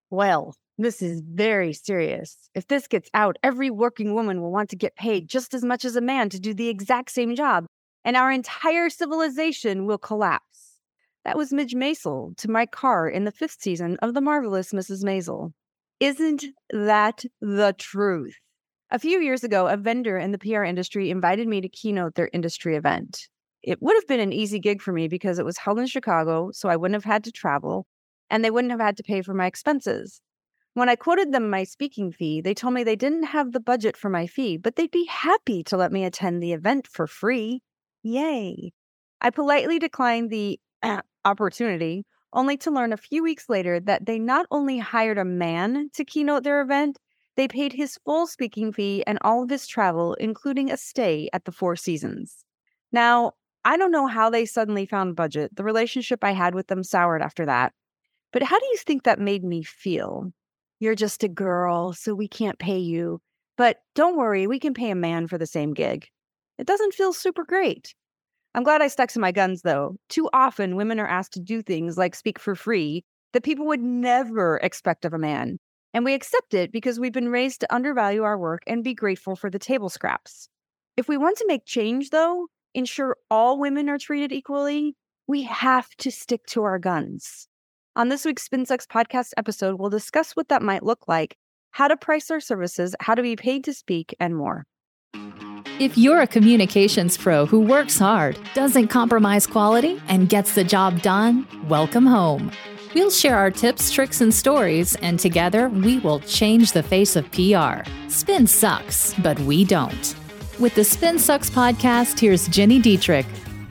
Well, this is very serious. If this gets out, every working woman will want to get paid just as much as a man to do the exact same job, and our entire civilization will collapse. That was Midge Maisel to Mike Carr in the 5th season of The Marvelous Mrs. Maisel. Isn't that the truth? A few years ago, a vendor in the PR industry invited me to keynote their industry event. It would have been an easy gig for me because it was held in Chicago, so I wouldn't have had to travel, and they wouldn't have had to pay for my expenses. When I quoted them my speaking fee, they told me they didn't have the budget for my fee, but they'd be happy to let me attend the event for free. Yay. I politely declined the opportunity, only to learn a few weeks later that they not only hired a man to keynote their event, they paid his full speaking fee and all of his travel, including a stay at the Four Seasons. Now, I don't know how they suddenly found budget. The relationship I had with them soured after that. But how do you think that made me feel? You're just a girl, so we can't pay you. But don't worry, we can pay a man for the same gig. It doesn't feel super great. I'm glad I stuck to my guns, though. Too often, women are asked to do things like speak for free that people would never expect of a man. And we accept it because we've been raised to undervalue our work and be grateful for the table scraps. If we want to make change, though, ensure all women are treated equally, we have to stick to our guns. On this week's Spin Sucks podcast episode, we'll discuss what that might look like, how to price our services, how to be paid to speak, and more. If you're a communications pro who works hard, doesn't compromise quality, and gets the job done, welcome home. We'll share our tips, tricks, and stories, and together we will change the face of PR. Spin sucks, but we don't. With the Spin Sucks podcast, here's Jenny Dietrich.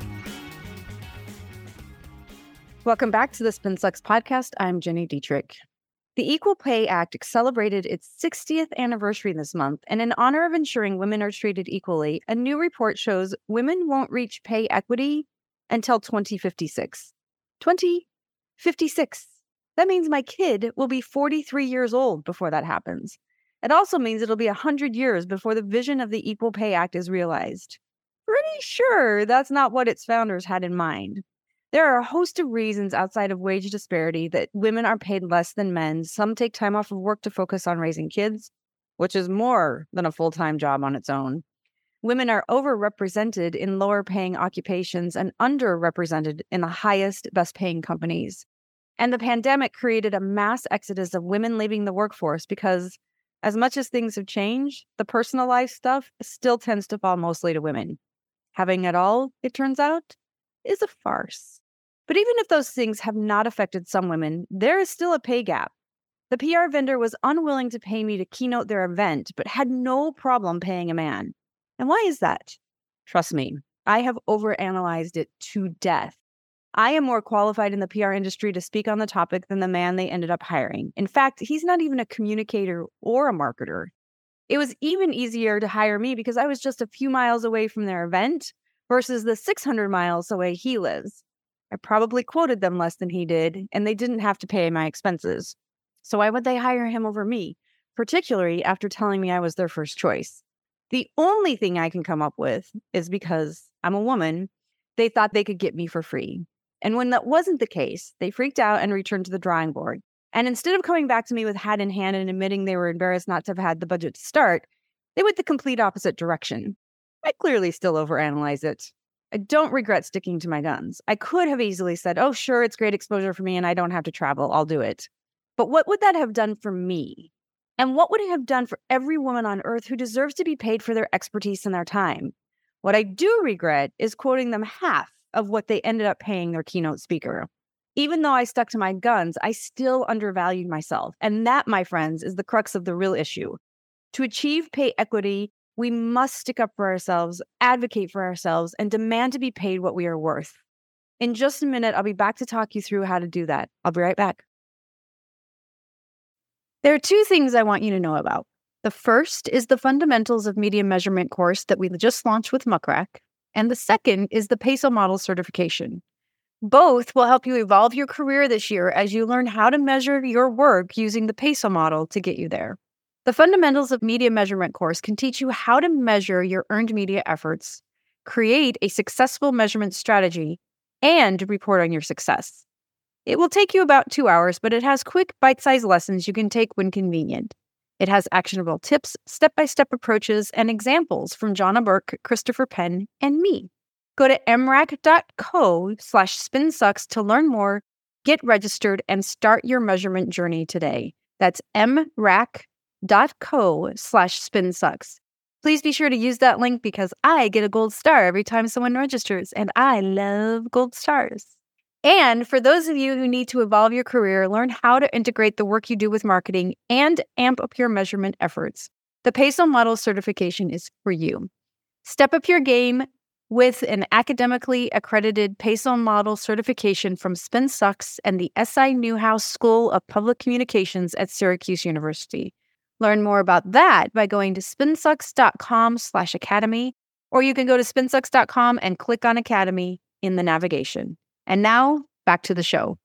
Welcome back to the Spin Sucks podcast. I'm Jenny Dietrich. The Equal Pay Act celebrated its 60th anniversary this month, and in honor of ensuring women are treated equally, a new report shows women won't reach pay equity until 2056. 2056. That means my kid will be 43 years old before that happens. It also means it'll be 100 years before the vision of the Equal Pay Act is realized. Pretty sure that's not what its founders had in mind. There are a host of reasons outside of wage disparity that women are paid less than men. Some take time off of work to focus on raising kids, which is more than a full-time job on its own. Women are overrepresented in lower-paying occupations and underrepresented in the highest, best-paying companies. And the pandemic created a mass exodus of women leaving the workforce because, as much as things have changed, the personal life stuff still tends to fall mostly to women. Having it all, it turns out, is a farce. But even if those things have not affected some women, there is still a pay gap. The PR vendor was unwilling to pay me to keynote their event, but had no problem paying a man. And why is that? Trust me, I have overanalyzed it to death. I am more qualified in the PR industry to speak on the topic than the man they ended up hiring. In fact, he's not even a communicator or a marketer. It was even easier to hire me because I was just a few miles away from their event versus the 600 miles away he lives. I probably quoted them less than he did, and they didn't have to pay my expenses. So why would they hire him over me, particularly after telling me I was their first choice? The only thing I can come up with is because I'm a woman, they thought they could get me for free. And when that wasn't the case, they freaked out and returned to the drawing board. And instead of coming back to me with hat in hand and admitting they were embarrassed not to have had the budget to start, they went the complete opposite direction. I clearly still overanalyze it. I don't regret sticking to my guns. I could have easily said, oh, sure, it's great exposure for me and I don't have to travel. I'll do it. But what would that have done for me? And what would it have done for every woman on earth who deserves to be paid for their expertise and their time? What I do regret is quoting them half of what they ended up paying their keynote speaker. Even though I stuck to my guns, I still undervalued myself. And that, my friends, is the crux of the real issue. To achieve pay equity, we must stick up for ourselves, advocate for ourselves, and demand to be paid what we are worth. In just a minute, I'll be back to talk you through how to do that. I'll be right back. There are two things I want you to know about. The first is the Fundamentals of Media Measurement course that we just launched with Muck Rack, and the second is the PESO Model certification. Both will help you evolve your career this year as you learn how to measure your work using the PESO model to get you there. The Fundamentals of Media Measurement course can teach you how to measure your earned media efforts, create a successful measurement strategy, and report on your success. It will take you about 2 hours, but it has quick, bite-sized lessons you can take when convenient. It has actionable tips, step-by-step approaches, and examples from Jonna Burke, Christopher Penn, and me. Go to mrac.co/spinsucks to learn more, get registered, and start your measurement journey today. That's mrac.co/spinsucks. Please be sure to use that link because I get a gold star every time someone registers, and I love gold stars. And for those of you who need to evolve your career, learn how to integrate the work you do with marketing and amp up your measurement efforts, the Peso Model certification is for you. Step up your game with an academically accredited Peso Model certification from SpinSucks and the SI Newhouse School of Public Communications at Syracuse University. Learn more about that by going to spinsucks.com/academy, or you can go to spinsucks.com and click on Academy in the navigation. And now, back to the show.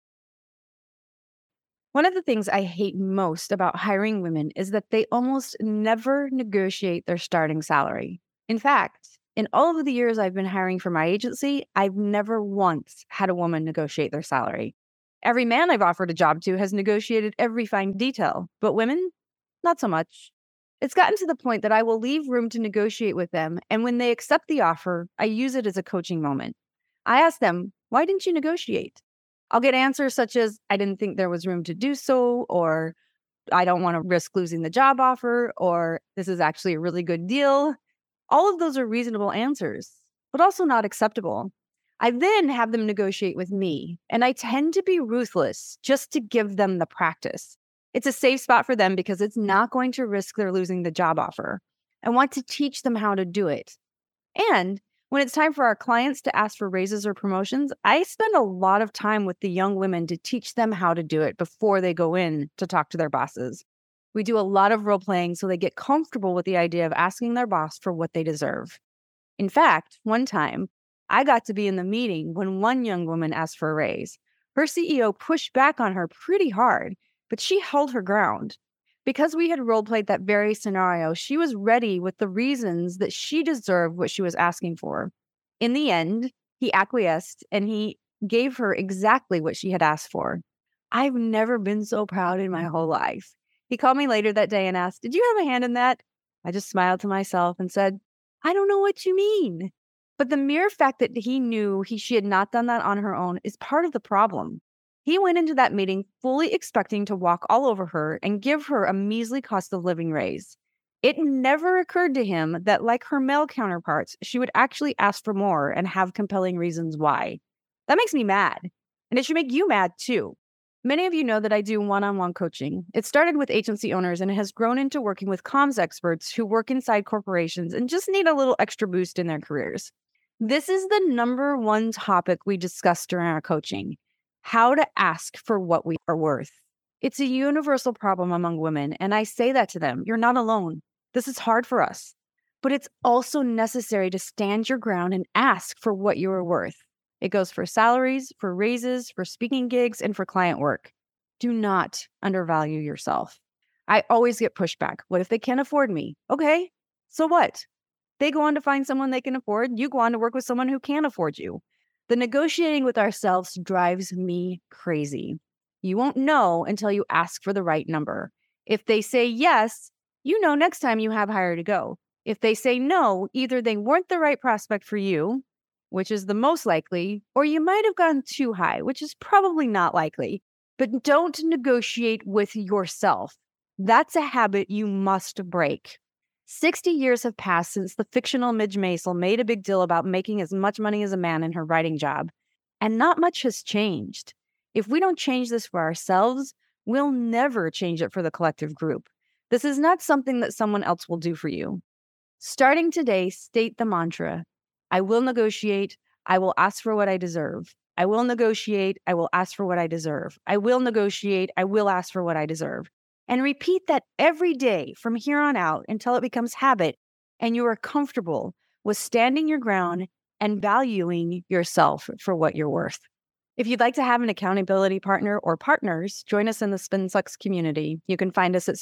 One of the things I hate most about hiring women is that they almost never negotiate their starting salary. In fact, in all of the years I've been hiring for my agency, I've never once had a woman negotiate their salary. Every man I've offered a job to has negotiated every fine detail, but women, not so much. It's gotten to the point that I will leave room to negotiate with them, and when they accept the offer, I use it as a coaching moment. I ask them, why didn't you negotiate? I'll get answers such as, I didn't think there was room to do so, or I don't want to risk losing the job offer, or this is actually a really good deal. All of those are reasonable answers, but also not acceptable. I then have them negotiate with me, and I tend to be ruthless just to give them the practice. It's a safe spot for them because it's not going to risk their losing the job offer. I want to teach them how to do it. And when it's time for our clients to ask for raises or promotions, I spend a lot of time with the young women to teach them how to do it before they go in to talk to their bosses. We do a lot of role playing so they get comfortable with the idea of asking their boss for what they deserve. In fact, one time, I got to be in the meeting when one young woman asked for a raise. Her CEO pushed back on her pretty hard, but she held her ground. Because we had role-played that very scenario, she was ready with the reasons that she deserved what she was asking for. In the end, he acquiesced and he gave her exactly what she had asked for. I've never been so proud in my whole life. He called me later that day and asked, "Did you have a hand in that?" I just smiled to myself and said, "I don't know what you mean." But the mere fact that he knew she had not done that on her own is part of the problem. He went into that meeting fully expecting to walk all over her and give her a measly cost of living raise. It never occurred to him that, like her male counterparts, she would actually ask for more and have compelling reasons why. That makes me mad, and it should make you mad too. Many of you know that I do one-on-one coaching. It started with agency owners and it has grown into working with comms experts who work inside corporations and just need a little extra boost in their careers. This is the number one topic we discuss during our coaching: how to ask for what we are worth. It's a universal problem among women, and I say that to them. You're not alone. This is hard for us, but it's also necessary to stand your ground and ask for what you are worth. It goes for salaries, for raises, for speaking gigs, and for client work. Do not undervalue yourself. I always get pushback. What if they can't afford me? Okay, so what? They go on to find someone they can afford. You go on to work with someone who can afford you. The negotiating with ourselves drives me crazy. You won't know until you ask for the right number. If they say yes, you know next time you have higher to go. If they say no, either they weren't the right prospect for you, which is the most likely, or you might have gone too high, which is probably not likely. But don't negotiate with yourself. That's a habit you must break. 60 years have passed since the fictional Midge Maisel made a big deal about making as much money as a man in her writing job. And not much has changed. If we don't change this for ourselves, we'll never change it for the collective group. This is not something that someone else will do for you. Starting today, state the mantra: I will negotiate. I will ask for what I deserve. I will negotiate. I will ask for what I deserve. I will negotiate. I will ask for what I deserve. And repeat that every day from here on out until it becomes habit and you are comfortable with standing your ground and valuing yourself for what you're worth. If you'd like to have an accountability partner or partners, join us in the SpinSucks community. You can find us at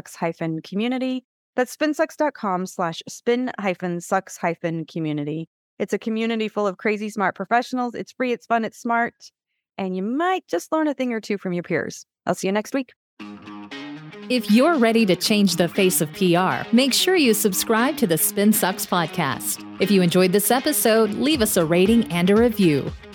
spinsucks.com/spin-sucks-community. That's spinsucks.com/spin-sucks-community. It's a community full of crazy smart professionals. It's free, it's fun, it's smart, and you might just learn a thing or two from your peers. I'll see you next week. If you're ready to change the face of PR, make sure you subscribe to the Spin Sucks podcast. If you enjoyed this episode, leave us a rating and a review.